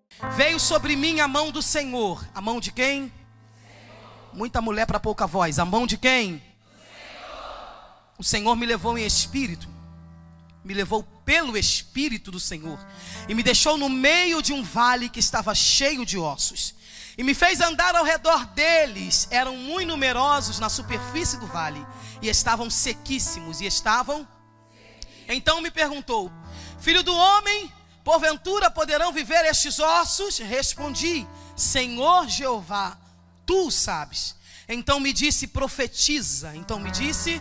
Veio sobre mim a mão do Senhor. A mão de quem? Muita mulher para pouca voz. A mão de quem? O Senhor me levou em espírito. Me levou pelo Espírito do Senhor. E me deixou no meio de um vale que estava cheio de ossos. E me fez andar ao redor deles. Eram muito numerosos na superfície do vale. E estavam sequíssimos. Então me perguntou: filho do homem, porventura poderão viver estes ossos? Respondi: Senhor Jeová, tu o sabes. Então me disse: profetiza. Então me disse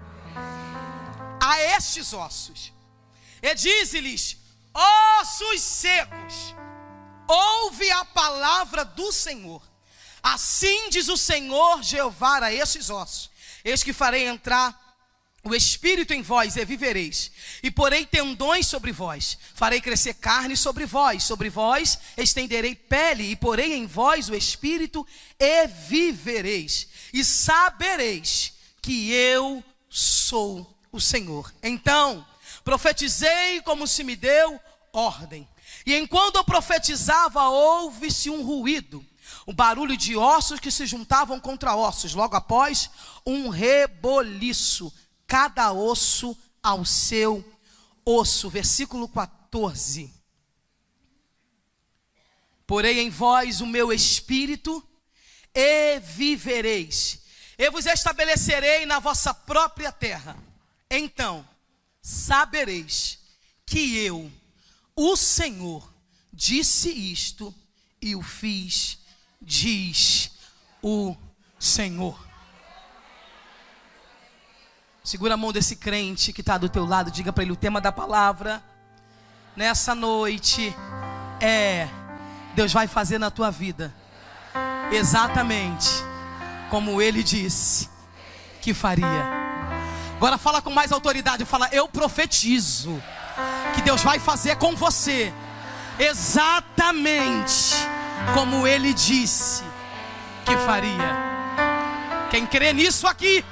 a estes ossos, e dize-lhes: ossos secos, ouve a palavra do Senhor. Assim diz o Senhor Jeová a estes ossos: eis que farei entrar o Espírito em vós e vivereis, e porei tendões sobre vós, farei crescer carne sobre vós estenderei pele, e porei em vós o Espírito e vivereis, e sabereis que eu sou o Senhor. Então profetizei como se me deu ordem, e enquanto eu profetizava, houve-se um ruído, o barulho de ossos que se juntavam contra ossos, logo após um reboliço, cada osso ao seu osso. Versículo 14. Porei em vós o meu espírito e vivereis, e vos estabelecerei na vossa própria terra. Então sabereis que eu, o Senhor, disse isto e o fiz, diz o Senhor. Segura a mão desse crente que está do teu lado. Diga para ele: o tema da palavra nessa noite é: Deus vai fazer na tua vida exatamente como Ele disse que faria. Agora fala com mais autoridade. Fala: eu profetizo que Deus vai fazer com você exatamente como Ele disse que faria. Quem crê nisso aqui?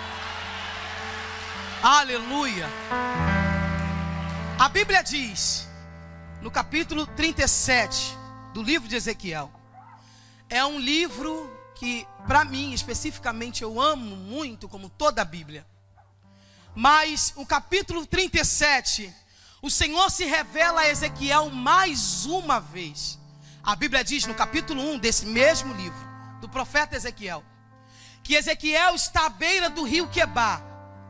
Aleluia. A Bíblia diz no capítulo 37 do livro de Ezequiel. É um livro que para mim especificamente eu amo muito, como toda a Bíblia. Mas o capítulo 37, o Senhor se revela a Ezequiel mais uma vez. A Bíblia diz no capítulo 1 desse mesmo livro, do profeta Ezequiel, que Ezequiel está à beira do rio Quebar,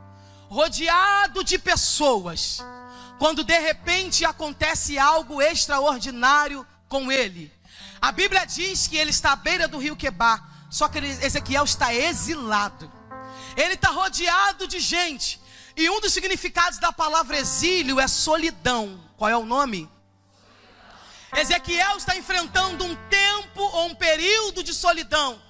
rodeado de pessoas, quando de repente acontece algo extraordinário com ele. A Bíblia diz que ele está à beira do rio Quebar, só que Ezequiel está exilado. Ele está rodeado de gente, e um dos significados da palavra exílio é solidão. Qual é o nome? Ezequiel está enfrentando um tempo ou um período de solidão,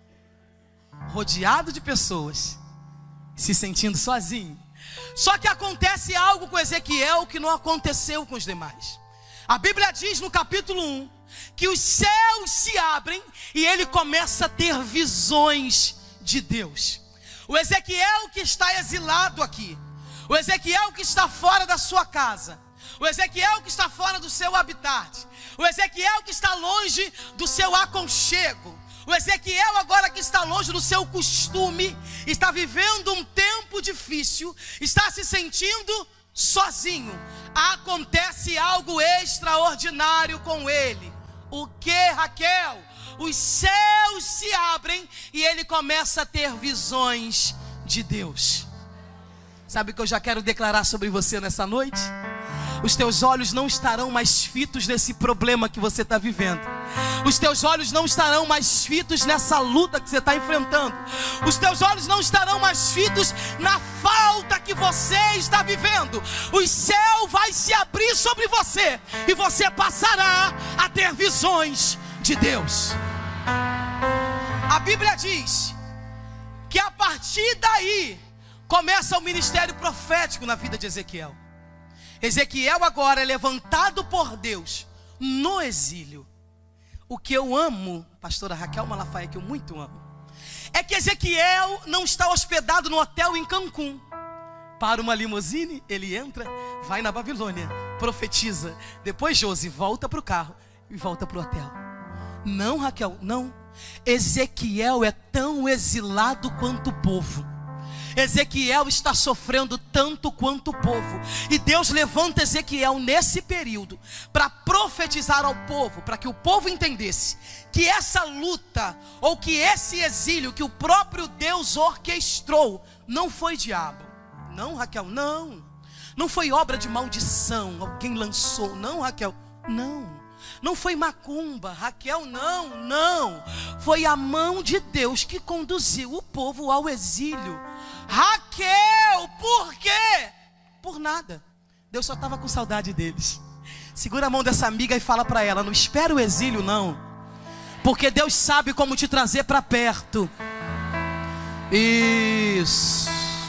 rodeado de pessoas, se sentindo sozinho. Só que acontece algo com Ezequiel que não aconteceu com os demais. A Bíblia diz no capítulo 1 que os céus se abrem e ele começa a ter visões de Deus. O Ezequiel que está exilado aqui, o Ezequiel que está fora da sua casa, o Ezequiel que está fora do seu habitat, o Ezequiel que está longe do seu aconchego, o Ezequiel agora que está longe do seu costume, está vivendo um tempo difícil, está se sentindo sozinho. Acontece algo extraordinário com ele. O que, Raquel? Os céus se abrem e ele começa a ter visões de Deus. Sabe o que eu já quero declarar sobre você nessa noite? Os teus olhos não estarão mais fitos nesse problema que você está vivendo. Os teus olhos não estarão mais fitos nessa luta que você está enfrentando. Os teus olhos não estarão mais fitos na falta que você está vivendo. O céu vai se abrir sobre você e você passará a ter visões de Deus. A Bíblia diz que a partir daí começa o ministério profético na vida de Ezequiel. Ezequiel agora é levantado por Deus no exílio. O que eu amo, pastora Raquel Malafaia, que eu muito amo, é que Ezequiel não está hospedado no hotel em Cancún. Para uma limusine, ele entra, vai na Babilônia, profetiza. Depois Josi volta para o carro e volta para o hotel. Não, Raquel, não. Ezequiel é tão exilado quanto o povo. Ezequiel está sofrendo tanto quanto o povo. E Deus levanta Ezequiel nesse período para profetizar ao povo, para que o povo entendesse que essa luta, ou que esse exílio que o próprio Deus orquestrou, não foi diabo. Não, Raquel, não. Não foi obra de maldição, alguém lançou. Não, Raquel, não. Não foi macumba, Raquel, não. Foi a mão de Deus que conduziu o povo ao exílio. Raquel, por quê? Por nada. Deus só estava com saudade deles. Segura a mão dessa amiga e fala para ela: não espera o exílio, não. Porque Deus sabe como te trazer para perto. Isso.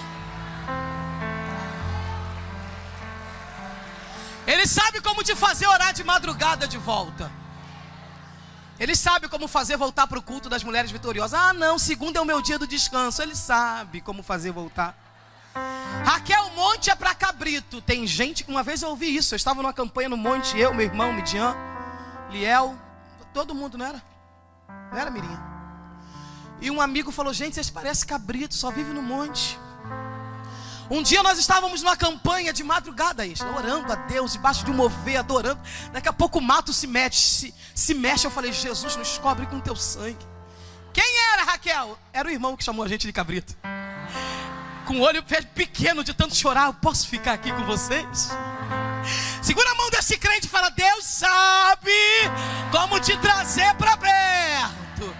Ele sabe como te fazer orar de madrugada de volta. Ele sabe como fazer voltar para o culto das mulheres vitoriosas. Ah, não, segunda é o meu dia do descanso. Ele sabe como fazer voltar. Raquel, monte é para cabrito. Tem gente que uma vez eu ouvi isso. Eu estava numa campanha no monte, eu, meu irmão, Midian, Liel, todo mundo, não era? Não era, Mirinha? E um amigo falou: gente, vocês parecem cabrito, só vive no monte. Um dia nós estávamos numa campanha de madrugada, orando a Deus, debaixo de um mover, adorando. Daqui a pouco o mato se mexe. Eu falei: Jesus, nos cobre com teu sangue. Quem era, Raquel? Era o irmão que chamou a gente de cabrito. Com o olho pequeno de tanto chorar. Eu posso ficar aqui com vocês? Segura a mão desse crente e fala: Deus sabe como te trazer para perto.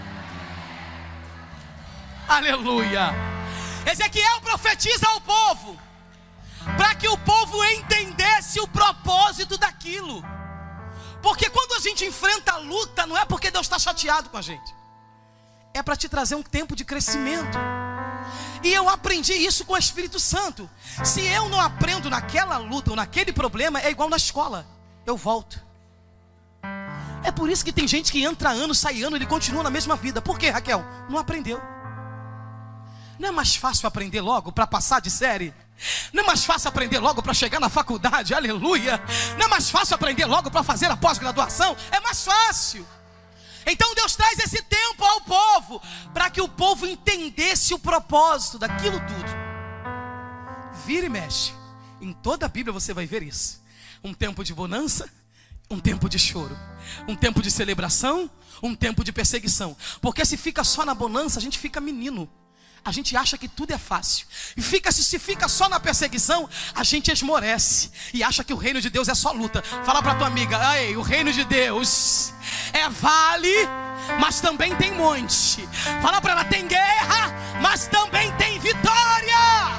Aleluia. Ezequiel profetiza ao povo, para que o povo entendesse o propósito daquilo. Porque quando a gente enfrenta a luta, não é porque Deus está chateado com a gente, é para te trazer um tempo de crescimento. E eu aprendi isso com o Espírito Santo. Se eu não aprendo naquela luta ou naquele problema, é igual na escola, eu volto. É por isso que tem gente que entra ano, sai ano, ele continua na mesma vida. Por quê, Raquel? Não aprendeu. Não é mais fácil aprender logo para passar de série? Não é mais fácil aprender logo para chegar na faculdade? Aleluia! Não é mais fácil aprender logo para fazer a pós-graduação? É mais fácil. Então Deus traz esse tempo ao povo, para que o povo entendesse o propósito daquilo tudo. Vira e mexe. Em toda a Bíblia você vai ver isso. Um tempo de bonança, um tempo de choro, um tempo de celebração, um tempo de perseguição. Porque se fica só na bonança, a gente fica menino. A gente acha que tudo é fácil. E se fica só na perseguição, a gente esmorece e acha que o reino de Deus é só luta. Fala para tua amiga: ei, o reino de Deus é vale, mas também tem monte. Fala para ela: tem guerra, mas também tem vitória.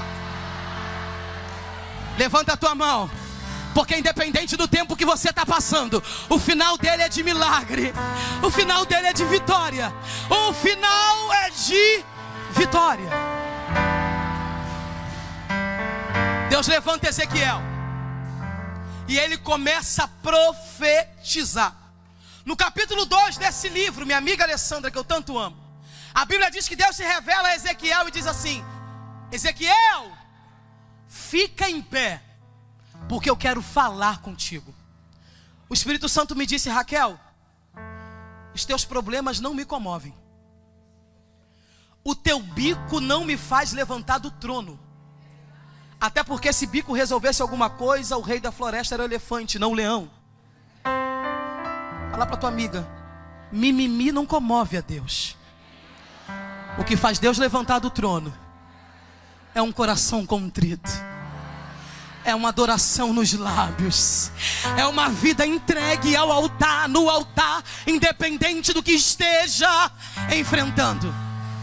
Levanta a tua mão, porque independente do tempo que você está passando, o final dele é de milagre, o final dele é de vitória, o final é de vitória. Deus levanta Ezequiel e ele começa a profetizar. No capítulo 2 desse livro, minha amiga Alessandra, que eu tanto amo, a Bíblia diz que Deus se revela a Ezequiel e diz assim: Ezequiel, fica em pé, porque eu quero falar contigo. O Espírito Santo me disse: Raquel, os teus problemas não me comovem. O teu bico não me faz levantar do trono. Até porque se bico resolvesse alguma coisa, o rei da floresta era o elefante, não o leão. Fala para tua amiga: mimimi não comove a Deus. O que faz Deus levantar do trono é um coração contrito, é uma adoração nos lábios, é uma vida entregue ao altar, no altar, independente do que esteja enfrentando.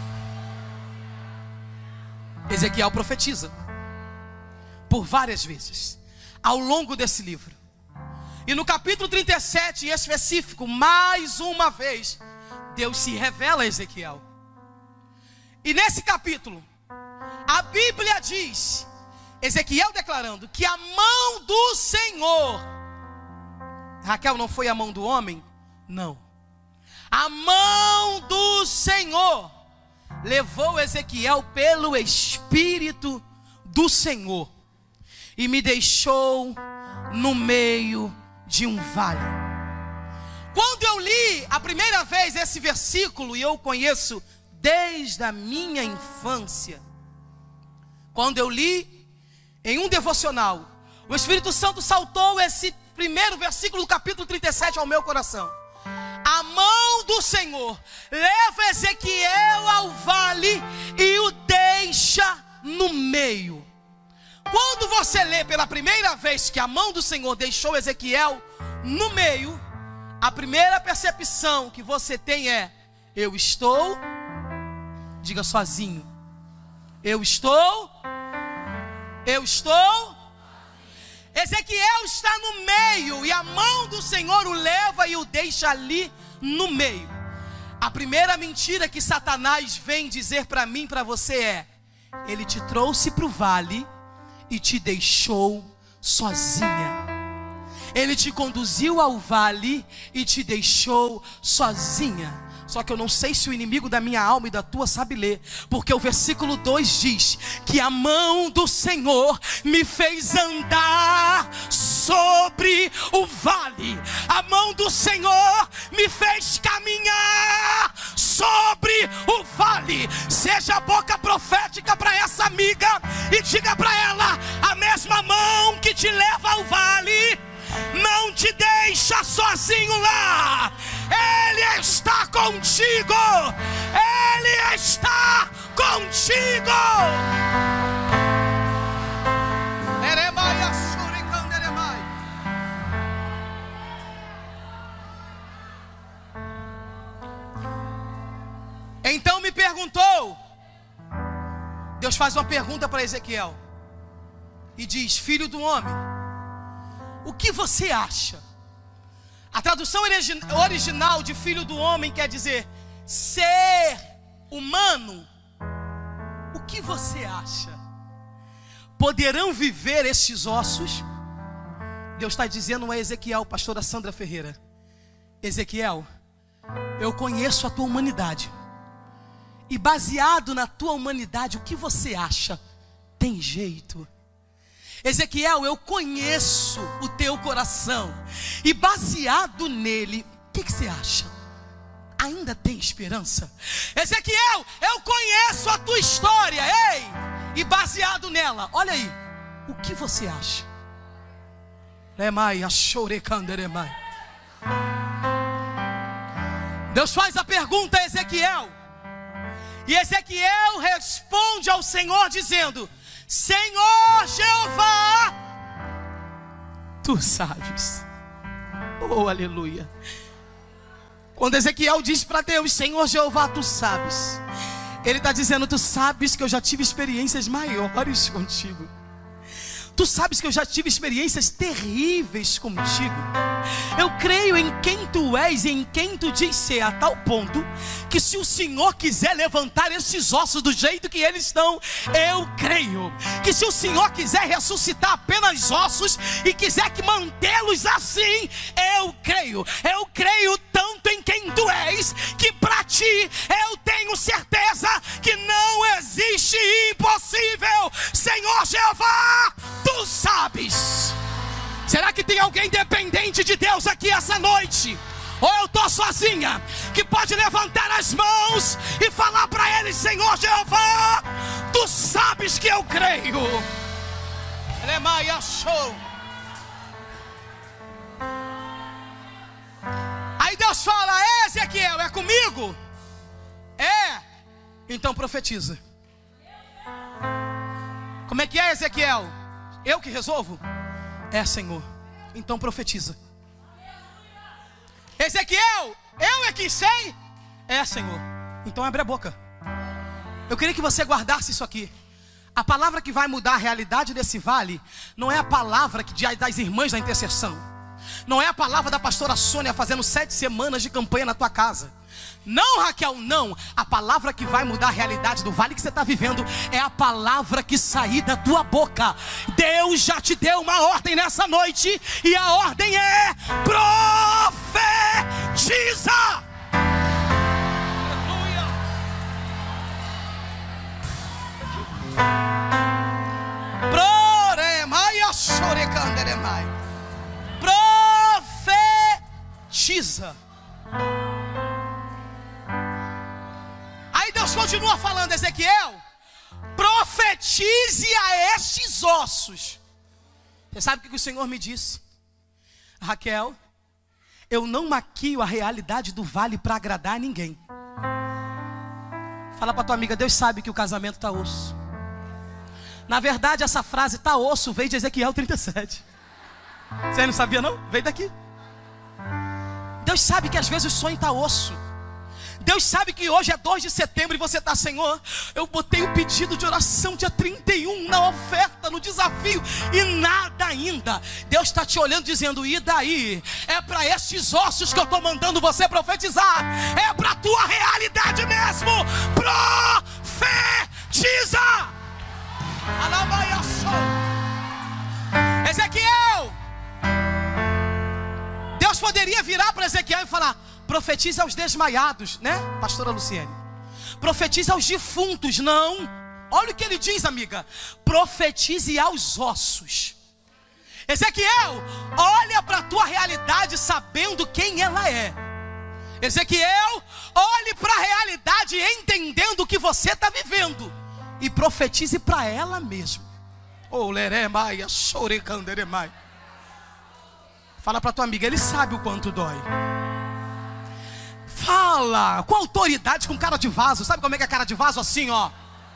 Ezequiel profetiza por várias vezes ao longo desse livro. E no capítulo 37 em específico, mais uma vez, Deus se revela a Ezequiel. E nesse capítulo, a Bíblia diz, Ezequiel declarando que a mão do Senhor, Raquel, não foi a mão do homem? Não. A mão do Senhor levou Ezequiel pelo Espírito do Senhor e me deixou no meio de um vale. Quando eu li a primeira vez esse versículo, e eu conheço desde a minha infância, quando eu li em um devocional, o Espírito Santo saltou esse primeiro versículo do capítulo 37 ao meu coração. A mão do Senhor leva Ezequiel ao vale e o deixa no meio. Quando você lê pela primeira vez que a mão do Senhor deixou Ezequiel no meio, a primeira percepção que você tem é: eu estou, diga sozinho, eu estou. Ezequiel está no meio e a mão do Senhor o leva e o deixa ali no meio. A primeira mentira que Satanás vem dizer para mim e para você é: ele te trouxe para o vale e te deixou sozinha. Ele te conduziu ao vale e te deixou sozinha. Só que eu não sei se o inimigo da minha alma e da tua sabe ler, porque o versículo 2 diz que a mão do Senhor me fez andar sobre o vale. A mão do Senhor me fez caminhar sobre o vale. Seja a boca profética para essa amiga e diga para ela: a mesma mão que te leva ao vale não te deixa sozinho lá. Ele está contigo. Ele está contigo. Então me perguntou, Deus faz uma pergunta para Ezequiel e diz: filho do homem, o que você acha? A tradução original de filho do homem quer dizer ser humano. O que você acha? Poderão viver estes ossos? Deus está dizendo a Ezequiel, pastora Sandra Ferreira: Ezequiel, eu conheço a tua humanidade, e baseado na tua humanidade, o que você acha? Tem jeito? Ezequiel, eu conheço o teu coração, e baseado nele, o que você acha? Ainda tem esperança? Ezequiel, eu conheço a tua história, ei, e baseado nela, olha aí, o que você acha? Deus faz a pergunta a Ezequiel, e Ezequiel responde ao Senhor dizendo: Senhor Jeová, tu sabes. Oh, aleluia. Quando Ezequiel diz para Deus: Senhor Jeová, tu sabes, ele está dizendo: tu sabes que eu já tive experiências maiores contigo. Tu sabes que eu já tive experiências terríveis contigo. Eu creio em quem tu és e em quem tu diz ser, a tal ponto que se o Senhor quiser levantar esses ossos do jeito que eles estão, eu creio que se o Senhor quiser ressuscitar apenas ossos e quiser que mantê-los assim, eu creio tanto em quem tu és, que para ti eu tenho certeza que não existe impossível. Senhor Jeová, tu sabes. Será que tem alguém dependente de Deus aqui essa noite? Ou eu estou sozinha, que pode levantar as mãos e falar para ele: Senhor Jeová, tu sabes que eu creio. Aí Deus fala: Ezequiel, é comigo? É, então profetiza. Como é que é, Ezequiel? Eu que resolvo? É, Senhor, então profetiza. Ezequiel, eu é quem sei? É, Senhor, então abre a boca. Eu queria que você guardasse isso aqui. A palavra que vai mudar a realidade desse vale não é a palavra das irmãs da intercessão, não é a palavra da pastora Sônia fazendo 7 semanas de campanha na tua casa. Não, Raquel, não. A palavra que vai mudar a realidade do vale que você está vivendo é a palavra que sair da tua boca. Deus já te deu uma ordem nessa noite, e a ordem é: profetiza. Aleluia. Profetiza. Aí Deus continua falando, Ezequiel, profetize a estes ossos. Você sabe o que o Senhor me disse? Raquel, eu não maquio a realidade do vale para agradar ninguém. Fala para tua amiga, Deus sabe que o casamento está osso. Na verdade, essa frase "tá osso" veio de Ezequiel 37. Você não sabia não? Veio daqui. Deus sabe que às vezes o sonho está osso. Deus sabe que hoje é 2 de setembro e você está, Senhor, eu botei o pedido de oração dia 31 na oferta, no desafio, e nada ainda. Deus está te olhando dizendo, e daí? É para estes ossos que eu estou mandando você profetizar. É para a tua realidade mesmo. Profetiza. Ezequiel, Deus poderia virar para Ezequiel e falar, profetize aos desmaiados, né, pastora Luciene? Profetize aos defuntos. Não, olha o que ele diz, amiga, profetize aos ossos. Ezequiel, olha para a tua realidade sabendo quem ela é. Ezequiel, olhe para a realidade entendendo o que você está vivendo e profetize para ela mesmo. Fala para tua amiga, ele sabe o quanto dói. Fala com autoridade, com cara de vaso. Sabe como é que é cara de vaso? Assim, ó.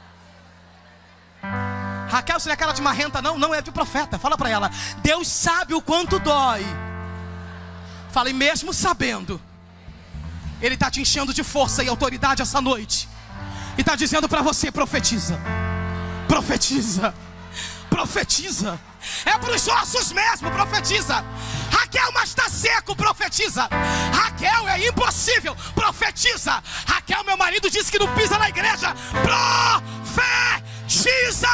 Raquel, se não é cara de marrenta não, não é de profeta. Fala para ela, Deus sabe o quanto dói. Fala, e mesmo sabendo, Ele está te enchendo de força e autoridade essa noite. E está dizendo para você, profetiza. Profetiza. Profetiza. É para os ossos mesmo, profetiza. Raquel, mas está seco, profetiza. Raquel, é impossível, profetiza. Raquel, meu marido disse que não pisa na igreja, profetiza.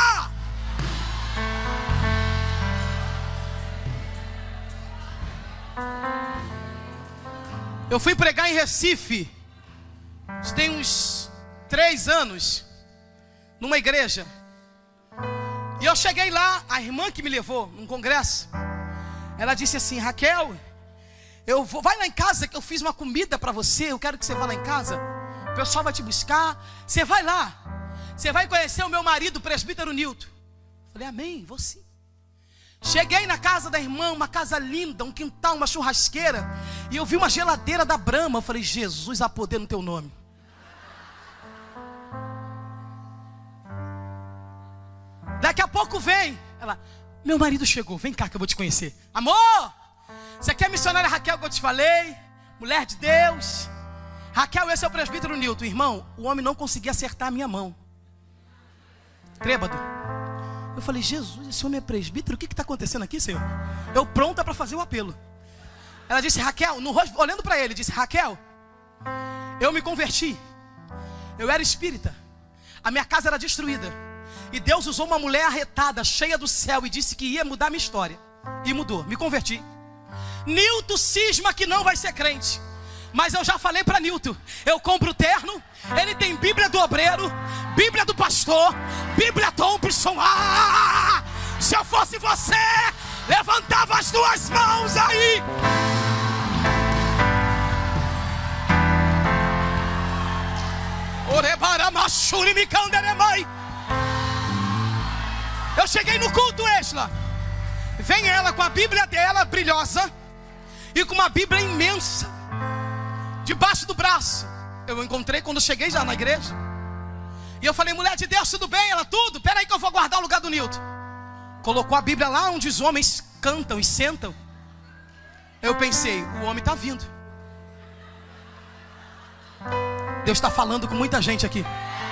Eu fui pregar em Recife, tem uns 3 anos, numa igreja. E eu cheguei lá, a irmã que me levou num congresso, ela disse assim, Raquel, vai lá em casa que eu fiz uma comida para você, eu quero que você vá lá em casa, o pessoal vai te buscar, você vai lá, você vai conhecer o meu marido, o presbítero Nilton. Falei, amém, vou sim. Cheguei na casa da irmã, uma casa linda, um quintal, uma churrasqueira, e eu vi uma geladeira da Brahma. Eu falei, Jesus, há poder no teu nome. Daqui a pouco vem ela, meu marido chegou, vem cá que eu vou te conhecer. Amor, você quer a missionária Raquel que eu te falei? Mulher de Deus. Raquel, esse é o presbítero Nilton. Irmão, o homem não conseguia acertar a minha mão. Trêbado. Eu falei, Jesus, esse homem é presbítero? O que está acontecendo aqui, Senhor? Eu pronta para fazer o apelo. Ela disse, Raquel, no rosto, olhando para ele, disse, Raquel, eu me converti. Eu era espírita. A minha casa era destruída. E Deus usou uma mulher arretada, cheia do céu, e disse que ia mudar a minha história. E mudou, me converti. Nilton cisma que não vai ser crente. Mas eu já falei para Nilton, eu compro o terno, ele tem Bíblia do obreiro, Bíblia do pastor, Bíblia Thompson. Se eu fosse você, levantava as 2 mãos aí. Eu cheguei no culto, Esla. Vem ela com a Bíblia dela, brilhosa, e com uma Bíblia imensa debaixo do braço. Eu encontrei quando cheguei já na igreja. E eu falei, mulher de Deus, tudo bem? Ela, tudo, peraí que eu vou guardar o lugar do Nilton. Colocou a Bíblia lá onde os homens cantam e sentam. Eu pensei, o homem está vindo. Deus está falando com muita gente aqui.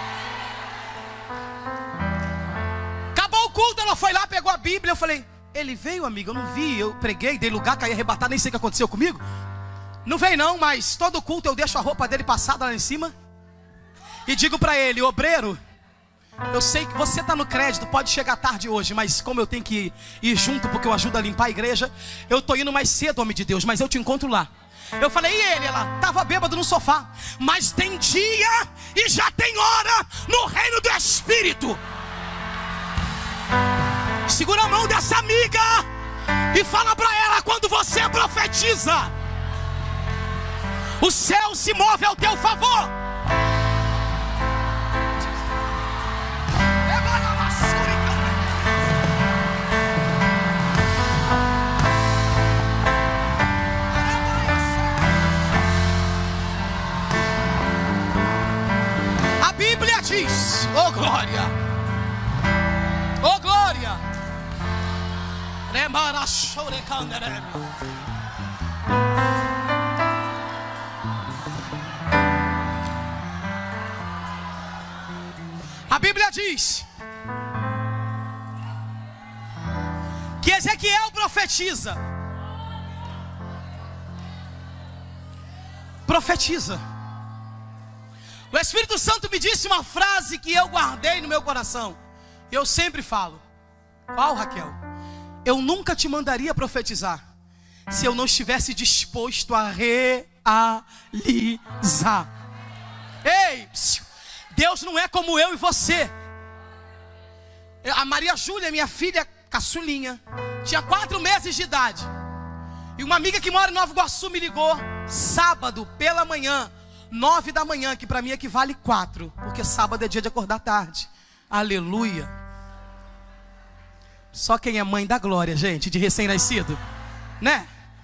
Acabou o culto, ela foi lá, pegou a Bíblia. Eu falei, ele veio, amigo? Eu não vi, eu preguei, dei lugar, caí arrebatado, nem sei o que aconteceu comigo. Não veio não, mas todo culto eu deixo a roupa dele passada lá em cima. E digo para ele, obreiro, eu sei que você está no crédito, pode chegar tarde hoje, mas como eu tenho que ir junto porque eu ajudo a limpar a igreja, eu estou indo mais cedo, homem de Deus, mas eu te encontro lá. Eu falei, e ele? Ela estava bêbado no sofá. Mas tem dia e já tem hora no reino do Espírito. Segura a mão dessa amiga e fala para ela, quando você profetiza, O céu se move ao teu favor. A Bíblia diz, oh glória, oh glória, a Bíblia diz que Ezequiel profetiza. O Espírito Santo me disse uma frase que eu guardei no meu coração. Eu sempre falo. Qual, Raquel? Eu nunca te mandaria profetizar se eu não estivesse disposto a realizar. Ei, Deus não é como eu e você. A Maria Júlia, minha filha caçulinha, tinha 4 meses de idade. E uma amiga que mora em Nova Iguaçu me ligou sábado pela manhã, 9 da manhã, que para mim equivale 4, porque sábado é dia de acordar tarde. Aleluia. Só quem é mãe dá glória, gente, de recém-nascido, né?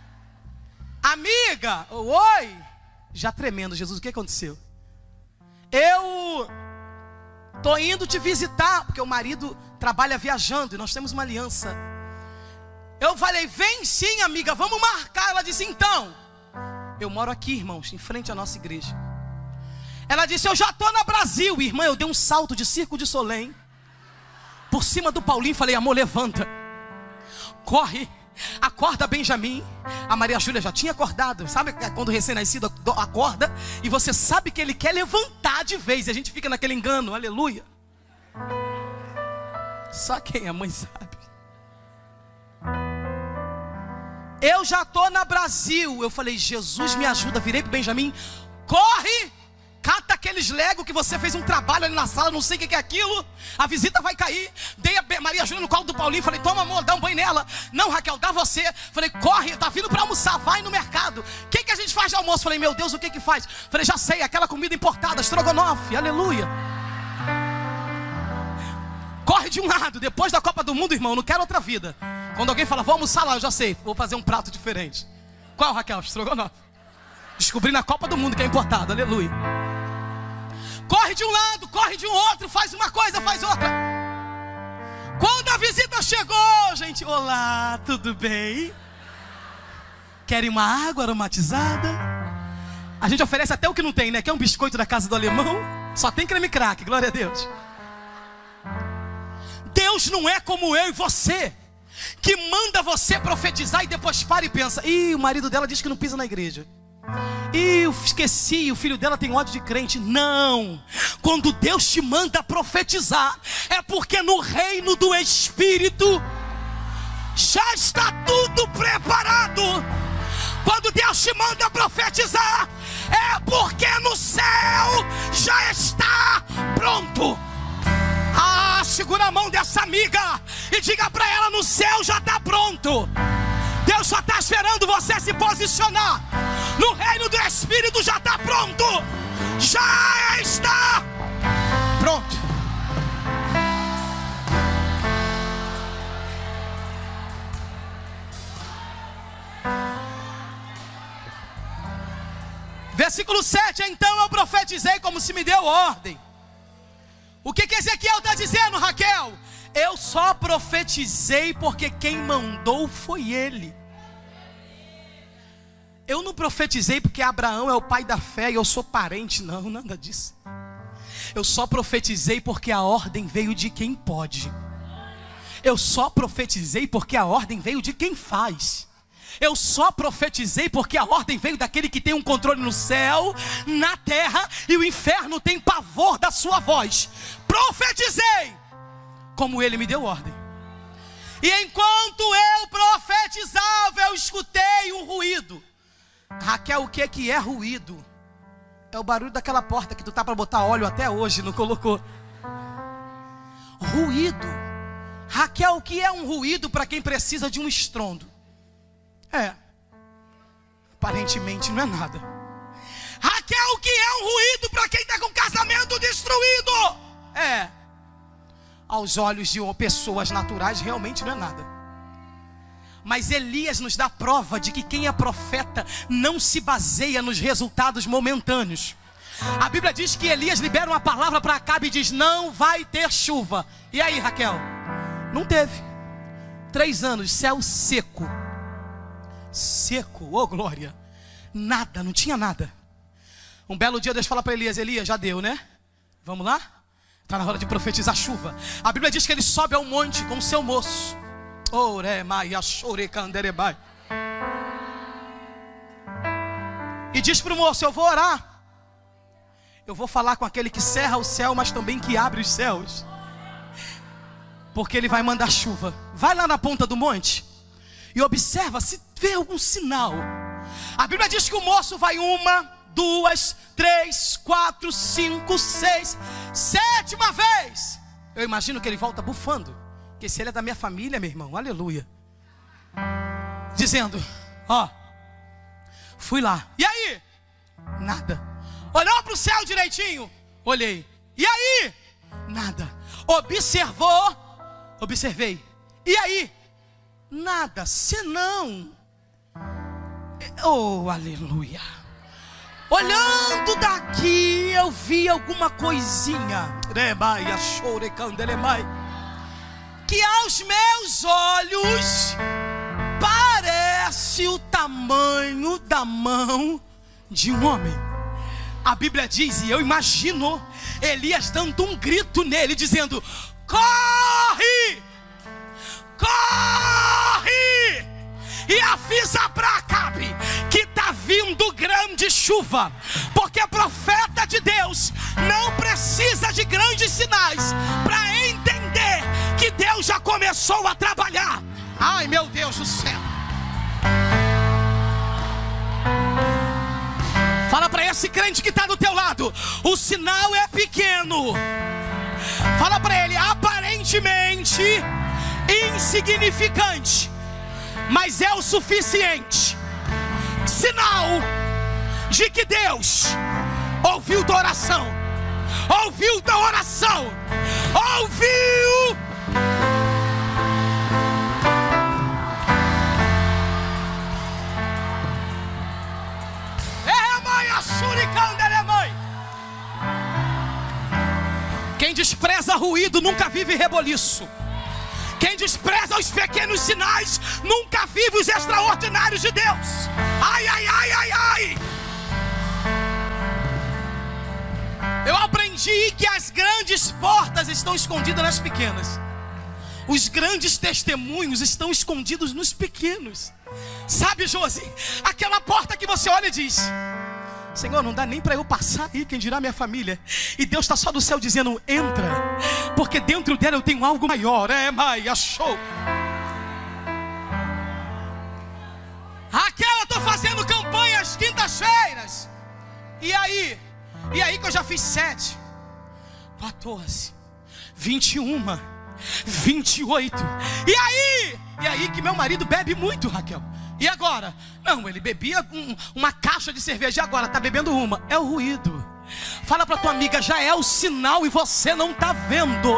Amiga, oi. Já tremendo, Jesus, o que aconteceu? Eu tô indo te visitar, porque o marido trabalha viajando e nós temos uma aliança. Eu falei, vem sim, amiga, vamos marcar. Ela disse, então, eu moro aqui, irmãos, em frente à nossa igreja. Ela disse, eu já estou na Brasil. Irmã, eu dei um salto de Circo de Solém por cima do Paulinho. Falei, amor, levanta, corre, acorda Benjamin. A Maria Júlia já tinha acordado. Sabe quando o recém-nascido acorda e você sabe que ele quer levantar de vez, e a gente fica naquele engano, aleluia. Só quem é mãe sabe. Eu já estou na Brasil. Eu falei, Jesus me ajuda. Virei para Benjamin, corre, cata aqueles Lego que você fez um trabalho ali na sala, não sei o que é aquilo, a visita vai cair. Dei a Maria Júlia no colo do Paulinho, falei, toma amor, dá um banho nela. Não, Raquel, dá você. Falei, corre, tá vindo para almoçar, vai no mercado. O que a gente faz de almoço? Falei, meu Deus, o que faz? Falei, já sei, aquela comida importada, estrogonofe, aleluia. Corre de um lado, depois da Copa do Mundo, irmão, não quero outra vida. Quando alguém fala, vamos almoçar lá, eu já sei, vou fazer um prato diferente. Qual, Raquel? Estrogonofe. Descobri na Copa do Mundo que é importado, aleluia. Corre de um lado, corre de um outro, faz uma coisa, faz outra. Quando a visita chegou, gente, olá, tudo bem? Querem uma água aromatizada? A gente oferece até o que não tem, né? Quer um biscoito da casa do alemão? Só tem creme crack, glória a Deus. Deus não é como eu e você, que manda você profetizar e depois para e pensa, ih, o marido dela diz que não pisa na igreja. Ih, eu esqueci, o filho dela tem ódio de crente. Não, quando Deus te manda profetizar, é porque no reino do Espírito já está tudo preparado. Quando Deus te manda profetizar, é porque no céu já está pronto. Ah, segura a mão dessa amiga e diga para ela, no céu já está pronto. Deus só está esperando você se posicionar. No reino do Espírito já está pronto. Já está pronto. Versículo 7, então eu profetizei como se me deu ordem. O que Ezequiel está dizendo, Raquel? Eu só profetizei porque quem mandou foi ele. Eu não profetizei porque Abraão é o pai da fé e eu sou parente, não, nada disso. Eu só profetizei porque a ordem veio de quem pode. Eu só profetizei porque a ordem veio de quem faz. Eu só profetizei porque a ordem veio daquele que tem um controle no céu, na terra, e o inferno tem pavor da sua voz. Profetizei como ele me deu ordem. E enquanto eu profetizava, eu escutei um ruído. Raquel, o que é ruído? É o barulho daquela porta que tu tá para botar óleo até hoje, não colocou. Ruído. Raquel, o que é um ruído para quem precisa de um estrondo? Aparentemente não é nada. destruído. Aos olhos de pessoas naturais realmente não é nada. Mas Elias nos dá prova de que quem é profeta não se baseia nos resultados momentâneos. A Bíblia diz que Elias libera uma palavra para Acabe e diz: não vai ter chuva. E aí, Raquel? Não teve. 3 anos, céu seco. Seco, oh glória. Nada, não tinha nada. Um belo dia Deus fala para Elias: Elias, já deu, né? Vamos lá? Está na hora de profetizar chuva. A Bíblia diz que ele sobe ao monte com o seu moço. E diz para o moço: eu vou orar. Eu vou falar com aquele que cerra o céu, mas também que abre os céus. Porque ele vai mandar chuva. Vai lá na ponta do monte e observa se vê algum sinal. A Bíblia diz que o moço vai 1, 2, 3, 4, 5, 6, 7ª vez. Eu imagino que ele volta bufando, porque se ele é da minha família, meu irmão, aleluia. Dizendo: ó, fui lá. E aí? Nada. Olhou para o céu direitinho? Olhei. E aí? Nada. Observou? Observei. E aí? Nada. Senão, oh, aleluia. Olhando daqui, eu vi alguma coisinha que aos meus olhos parece o tamanho da mão de um homem. A Bíblia diz, e eu imagino Elias dando um grito nele, dizendo: corre! Corre! E avisa para Acabe que está vindo grande chuva, porque profeta de Deus não precisa de grandes sinais para entender que Deus já começou a trabalhar. Ai, meu Deus do céu. Fala para esse crente que está do teu lado: o sinal é pequeno. Fala para ele: aparentemente insignificante, mas é o suficiente. Sinal de que Deus ouviu tua oração. Ouviu tua oração. Ouviu. Quem despreza ruído nunca vive reboliço. Quem despreza os pequenos sinais nunca vive os extraordinários de Deus. Ai, ai, ai, ai, ai. Eu aprendi que as grandes portas estão escondidas nas pequenas. Os grandes testemunhos estão escondidos nos pequenos. Sabe, Josi, aquela porta que você olha e diz: Senhor, não dá nem para eu passar aí, quem dirá minha família. E Deus está só do céu dizendo: entra, porque dentro dela eu tenho algo maior. É, mãe, achou. Raquel, eu estou fazendo campanhas quintas-feiras. E aí que eu já fiz 7, 14, 21, 28. E aí que meu marido bebe muito, Raquel. E agora? Não, ele bebia uma caixa de cerveja e agora está bebendo uma. É o ruído. Fala para tua amiga: já é o sinal e você não está vendo.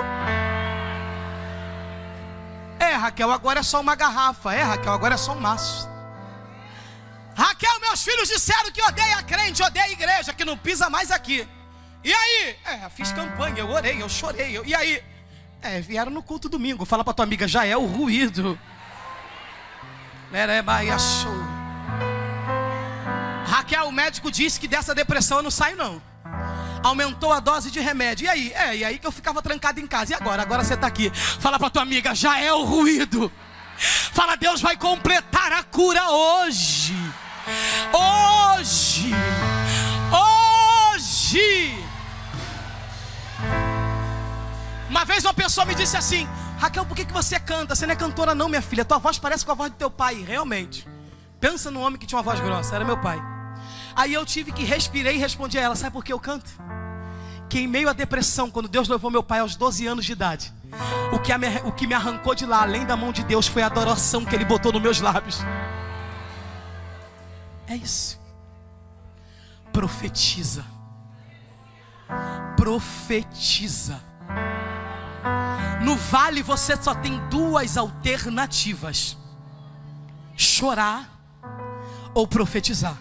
É, Raquel, agora é só uma garrafa. É, Raquel, agora é só um maço. Raquel, meus filhos disseram que odeia crente, odeia igreja, que não pisa mais aqui. E aí? Fiz campanha, eu orei, eu chorei. E aí? Vieram no culto domingo. Fala para tua amiga: já é o ruído. Raquel, o médico disse que dessa depressão eu não saio não. Aumentou a dose de remédio. E aí? E aí que eu ficava trancado em casa. E agora? Agora você está aqui. Fala para tua amiga: já é o ruído. Fala: Deus vai completar a cura hoje. Hoje. Hoje. Uma vez uma pessoa me disse assim: Raquel, por que você canta? Você não é cantora não, minha filha. Tua voz parece com a voz do teu pai. Realmente. Pensa num homem que tinha uma voz grossa. Era meu pai. Aí eu tive que respirar e respondi a ela: sabe por que eu canto? Que em meio à depressão, quando Deus levou meu pai aos 12 anos de idade, o que me arrancou de lá, além da mão de Deus, foi a adoração que Ele botou nos meus lábios. É isso. Profetiza. profetiza. No vale você só tem duas alternativas: chorar ou profetizar.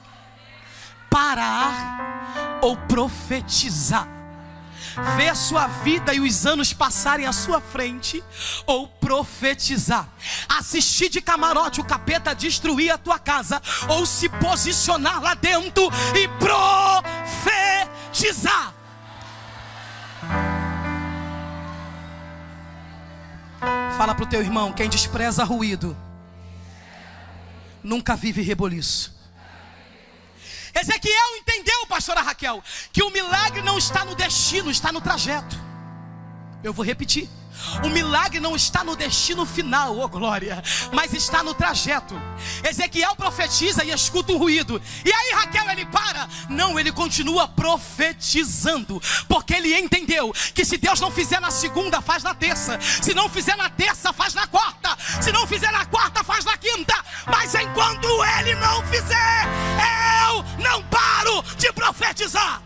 Parar ou profetizar. Ver sua vida e os anos passarem à sua frente ou profetizar. Assistir de camarote o capeta destruir a tua casa, ou se posicionar lá dentro e profetizar. Fala para o teu irmão: quem despreza ruído nunca vive reboliço. Ezequiel entendeu, pastora Raquel, que o milagre não está no destino, está no trajeto. Eu vou repetir: o milagre não está no destino final, oh glória, mas está no trajeto. Ezequiel profetiza e escuta o ruído. E aí Raquel, ele para? Não, ele continua profetizando, porque ele entendeu que se Deus não fizer na segunda, faz na terça. Se não fizer na terça, faz na quarta. Se não fizer na quarta, faz na quinta. Mas enquanto ele não fizer, eu não paro de profetizar.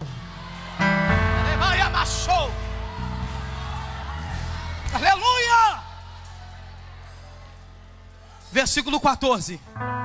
Aleluia! Versículo 14.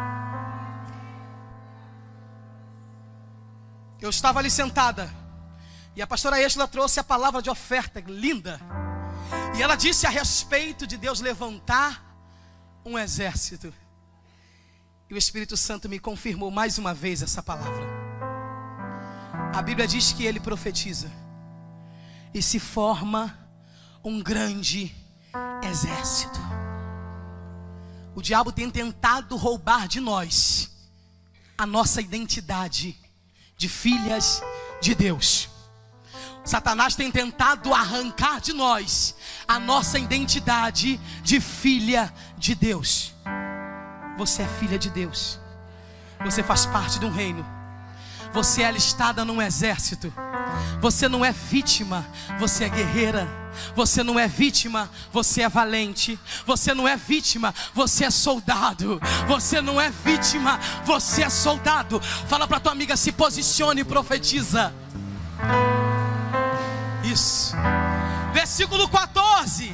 Eu estava ali sentada, e a pastora Êxoda trouxe a palavra de oferta linda. E ela disse a respeito de Deus levantar um exército. E o Espírito Santo me confirmou mais uma vez essa palavra. A Bíblia diz que ele profetiza e se forma um grande exército. O diabo tem tentado roubar de nós a nossa identidade de filhas de Deus. Satanás tem tentado arrancar de nós a nossa identidade de filha de Deus. Você é filha de Deus. Você faz parte de um reino. Você é alistada num exército. Você não é vítima, você é guerreira. Você não é vítima, você é valente. Você não é vítima, você é soldado. Você não é vítima, você é soldado. Fala para tua amiga: se posicione e profetiza. Isso. Versículo 14.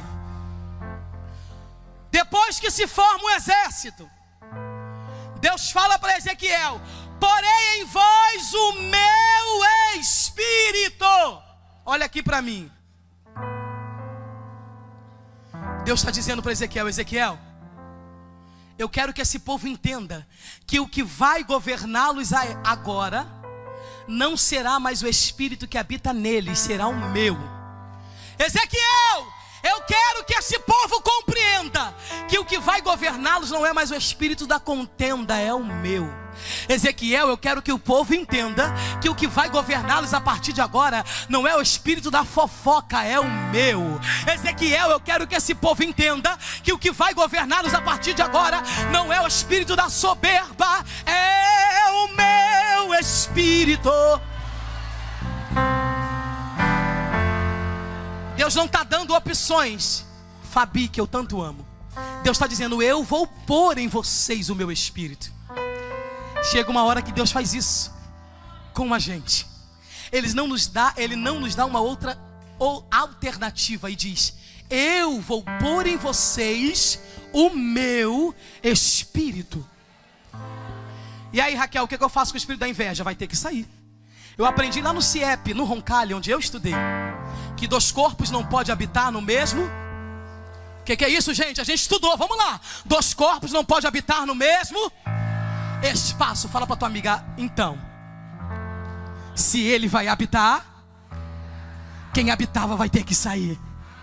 Depois que se forma o exército, Deus fala para Ezequiel: porém em vós o meu espírito. Olha aqui para mim. Deus está dizendo para Ezequiel: Ezequiel, eu quero que esse povo entenda que o que vai governá-los agora não será mais o espírito que habita neles, será o meu. Ezequiel, eu quero que esse povo compreenda que o que vai governá-los não é mais o espírito da contenda, é o meu. Ezequiel, eu quero que o povo entenda que o que vai governá-los a partir de agora não é o espírito da fofoca, é o meu. Ezequiel, eu quero que esse povo entenda que o que vai governá-los a partir de agora não é o espírito da soberba, é o meu espírito. Deus não está dando opções. Fabi, que eu tanto amo, Deus está dizendo: eu vou pôr em vocês o meu espírito. Chega uma hora que Deus faz isso com a gente. Ele não nos dá uma outra alternativa e diz: eu vou pôr em vocês o meu espírito. E aí, Raquel, o que eu faço com o espírito da inveja? Vai ter que sair. Eu aprendi lá no CIEP, no Roncalli, onde eu estudei, que 2 corpos não podem habitar no mesmo. O que é isso, gente? A gente estudou, vamos lá. 2 corpos não podem habitar no mesmo espaço. Fala para tua amiga: então, se ele vai habitar, quem habitava vai ter que sair.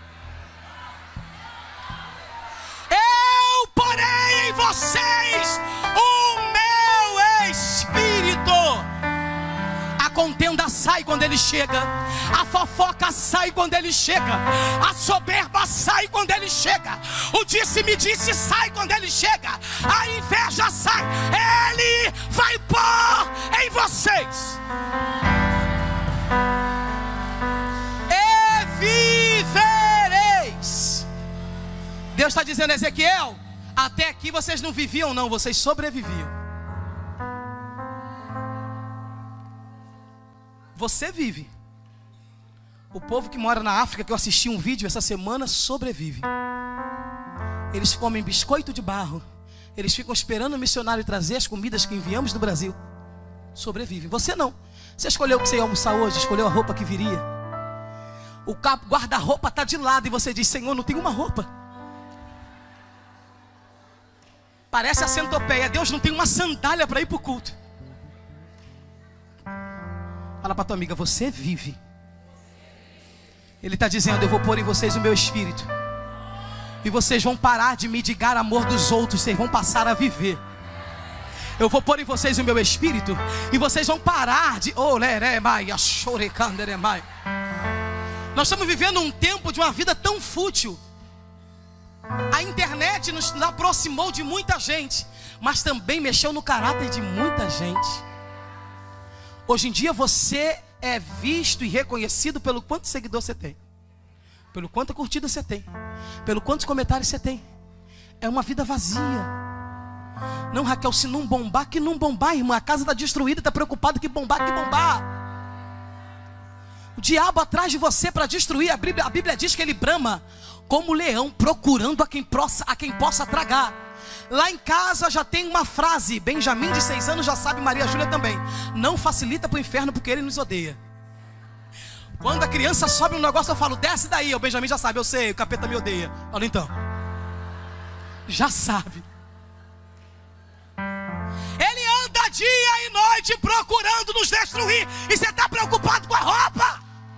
Eu porei em vocês o meu espírito. A contenda sai quando ele chega, a fofoca sai quando ele chega, a soberba sai quando ele chega, o disse-me-disse sai quando ele chega, a inveja sai. Ele vai pôr em vocês e vivereis. Deus está dizendo: Ezequiel, até aqui vocês não viviam não, vocês sobreviviam. Você vive. O povo que mora na África, que eu assisti um vídeo essa semana, sobrevive. Eles comem biscoito de barro. Eles ficam esperando o missionário trazer as comidas que enviamos do Brasil. Sobrevivem. Você não. Você escolheu o que você ia almoçar hoje, escolheu a roupa que viria. O guarda-roupa está de lado e você diz: Senhor, não tem uma roupa. Parece a centopeia. Deus, não tem uma sandália para ir para o culto. Fala para tua amiga: você vive. Ele está dizendo: eu vou pôr em vocês o meu espírito. E vocês vão parar de mendigar amor dos outros. Vocês vão passar a viver. Eu vou pôr em vocês o meu espírito. E vocês vão parar de... Nós estamos vivendo um tempo de uma vida tão fútil. A internet nos aproximou de muita gente, mas também mexeu no caráter de muita gente. Hoje em dia você é visto e reconhecido pelo quanto seguidor você tem, pelo quanto curtida você tem, pelo quantos comentários você tem. É uma vida vazia. Não, Raquel, se não bombar, que não bombar, irmã. A casa está destruída, está preocupado que bombar, que bombar. O diabo atrás de você para destruir. A Bíblia diz que ele brama como leão, procurando a quem possa tragar. Lá em casa já tem uma frase. Benjamin de 6 anos já sabe, Maria Júlia também: não facilita para o inferno, porque ele nos odeia. Quando a criança sobe um negócio, eu falo: desce daí. O Benjamin já sabe: eu sei, o capeta me odeia. Olha então, já sabe. Ele anda dia e noite procurando nos destruir. E você está preocupado com a roupa?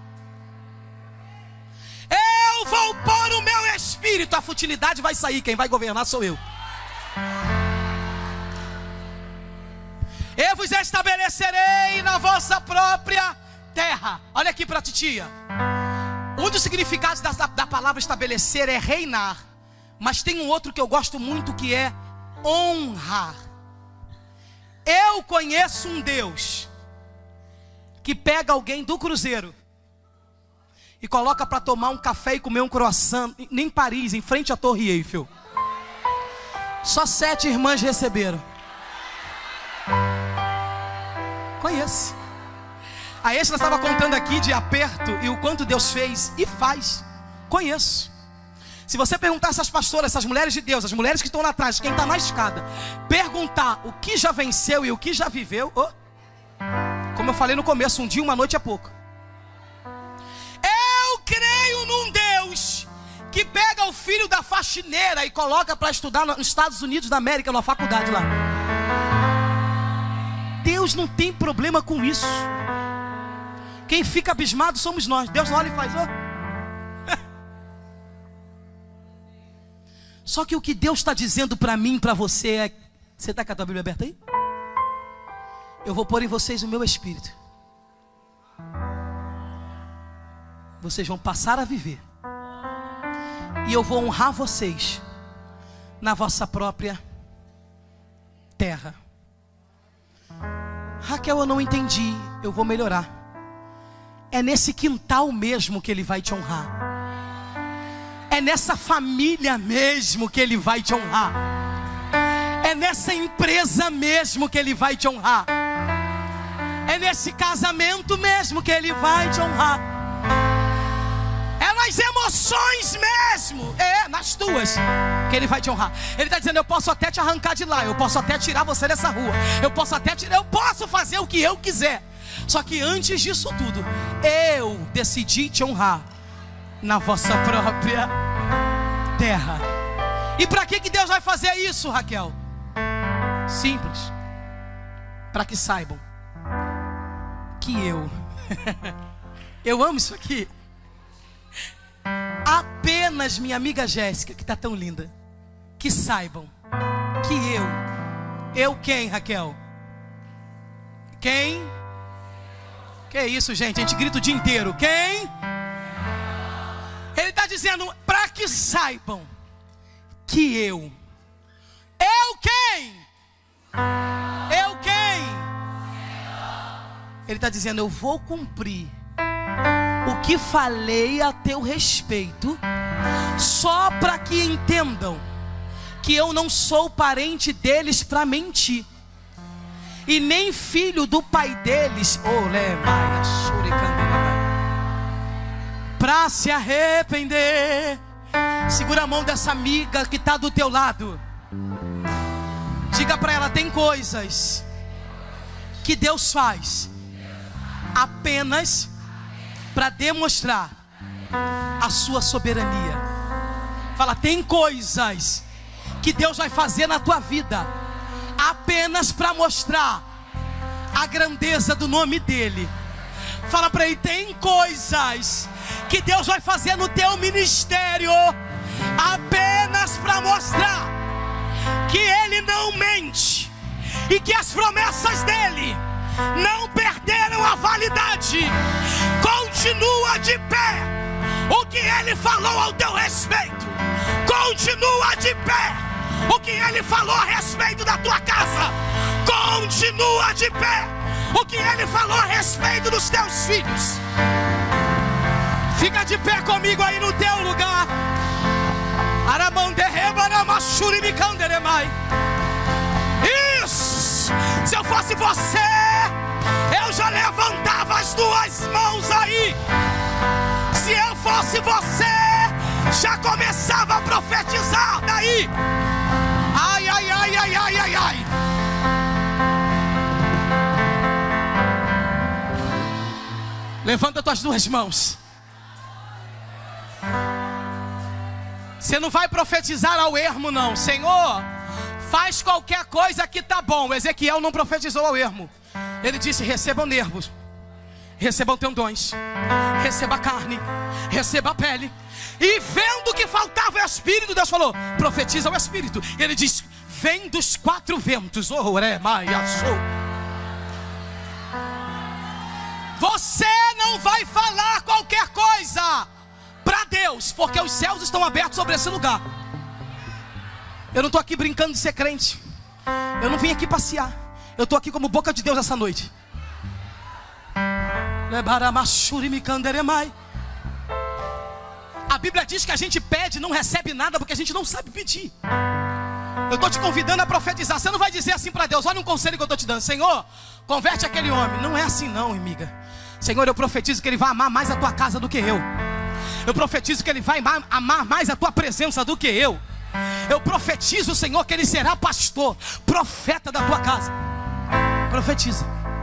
Eu vou pôr o meu espírito. A futilidade vai sair. Quem vai governar sou eu. Eu vos estabelecerei na vossa própria terra. Olha aqui para a titia. Um dos significados da palavra estabelecer é reinar. Mas tem um outro que eu gosto muito, que é honrar. Eu conheço um Deus que pega alguém do cruzeiro e coloca para tomar um café e comer um croissant em Paris, em frente à Torre Eiffel. Só 7 irmãs receberam. Conheço. A Extra estava contando aqui de aperto e o quanto Deus fez e faz. Conheço. Se você perguntar a essas pastoras, essas mulheres de Deus, as mulheres que estão lá atrás, quem está na escada, perguntar o que já venceu e o que já viveu, como eu falei no começo, um dia, uma noite é pouco. Eu creio num Deus que pega o filho da faxineira e coloca para estudar nos Estados Unidos da América, numa faculdade lá. Deus não tem problema com isso. Quem fica abismado somos nós. Deus olha e faz: Só que o que Deus está dizendo para mim, para você é... Você está com a tua Bíblia aberta aí? Eu vou pôr em vocês o meu espírito. Vocês vão passar a viver. E eu vou honrar vocês na vossa própria terra. Raquel, eu não entendi. Eu vou melhorar. É nesse quintal mesmo que Ele vai te honrar. É nessa família mesmo que Ele vai te honrar. É nessa empresa mesmo que Ele vai te honrar. É nesse casamento mesmo que Ele vai te honrar. É nas emoções mesmo, nas tuas, que Ele vai te honrar. Ele está dizendo: eu posso até te arrancar de lá, eu posso até tirar você dessa rua, eu posso fazer o que eu quiser. Só que antes disso tudo, eu decidi te honrar na vossa própria terra. E para que Deus vai fazer isso, Raquel? Simples. Para que saibam que eu amo isso aqui. Apenas minha amiga Jéssica, que está tão linda, que saibam que eu quem, Raquel? Quem? Que isso, gente? A gente grita o dia inteiro. Quem? Ele está dizendo: para que saibam que eu quem? Eu quem? Ele está dizendo: eu vou cumprir o que falei a teu respeito, só para que entendam que eu não sou parente deles para mentir, e nem filho do pai deles. para se arrepender. Segura a mão dessa amiga que está do teu lado. Diga para ela: tem coisas que Deus faz apenas para demonstrar a sua soberania. Fala: tem coisas que Deus vai fazer na tua vida apenas para mostrar a grandeza do nome dEle. Fala para ele: tem coisas que Deus vai fazer no teu ministério apenas para mostrar que Ele não mente e que as promessas dEle não perderam a validade. Continua de pé o que Ele falou ao teu respeito. Continua de pé o que Ele falou a respeito da tua casa. Continua de pé o que Ele falou a respeito dos teus filhos. Fica de pé comigo aí no teu lugar. Isso. Se eu fosse você, eu já levantava as duas mãos aí. Se eu fosse você, já começava a profetizar daí. Ai, ai, ai, ai, ai, ai, ai. Levanta tuas duas mãos. Você não vai profetizar ao ermo, não. Senhor, faz qualquer coisa que tá bom. Ezequiel não profetizou ao ermo. Ele disse: recebam nervos, recebam tendões, receba a carne, receba a pele. E vendo que faltava o Espírito, Deus falou: profetiza o Espírito. E ele diz: vem dos quatro ventos. Você não vai falar qualquer coisa para Deus, porque os céus estão abertos sobre esse lugar. Eu não estou aqui brincando de ser crente. Eu não vim aqui passear. Eu estou aqui como boca de Deus essa noite. A Bíblia diz que a gente pede e não recebe nada porque a gente não sabe pedir. Eu estou te convidando a profetizar. Você não vai dizer assim para Deus: olha um conselho que eu estou te dando. Senhor, converte aquele homem. Não é assim não, amiga. Senhor, eu profetizo que ele vai amar mais a tua casa do que eu. Eu profetizo que ele vai amar mais a tua presença do que eu. Eu profetizo, Senhor, que ele será pastor, profeta da tua casa. Profetiza.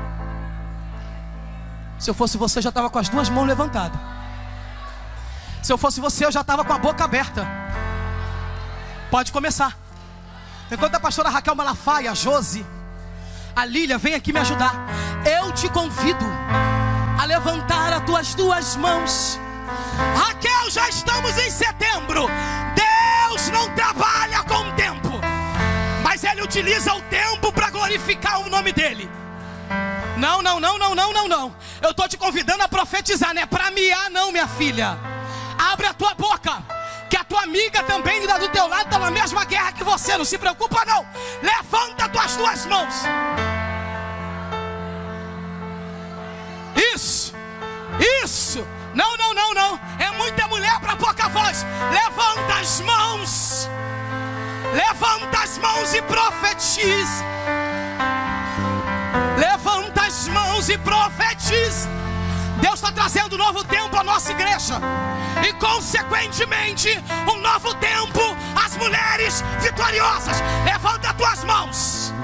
Se eu fosse você, eu já estava com as duas mãos levantadas. Se eu fosse você, eu já estava com a boca aberta. Pode começar. Enquanto a pastora Raquel Malafaia, a Josi, a Lília vem aqui me ajudar, eu te convido a levantar as tuas duas mãos. Raquel, já estamos em setembro. Deus não trabalha com o tempo, mas Ele utiliza o tempo para glorificar o nome dEle. Não. Eu estou te convidando a profetizar, não é para miar não, minha filha. Abre a tua boca, que a tua amiga também está do teu lado, está na mesma guerra que você. Não se preocupa não. Levanta as tuas duas mãos. Isso. Não. É muita mulher para pouca voz. Levanta as mãos. Levanta as mãos e profetiza. Levanta as mãos e profetiza. Deus está trazendo um novo tempo à nossa igreja. E consequentemente um novo tempo às mulheres vitoriosas. Levanta as tuas mãos.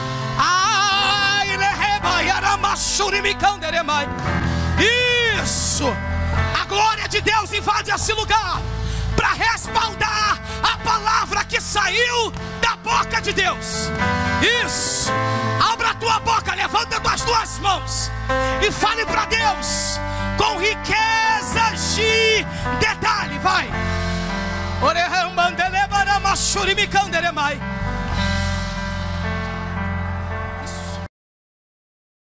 Isso. A glória de Deus invade esse lugar para respaldar a palavra que saiu da boca de Deus. Isso. Abra a tua boca, levanta as tuas mãos e fale para Deus com riquezas de detalhe. Vai.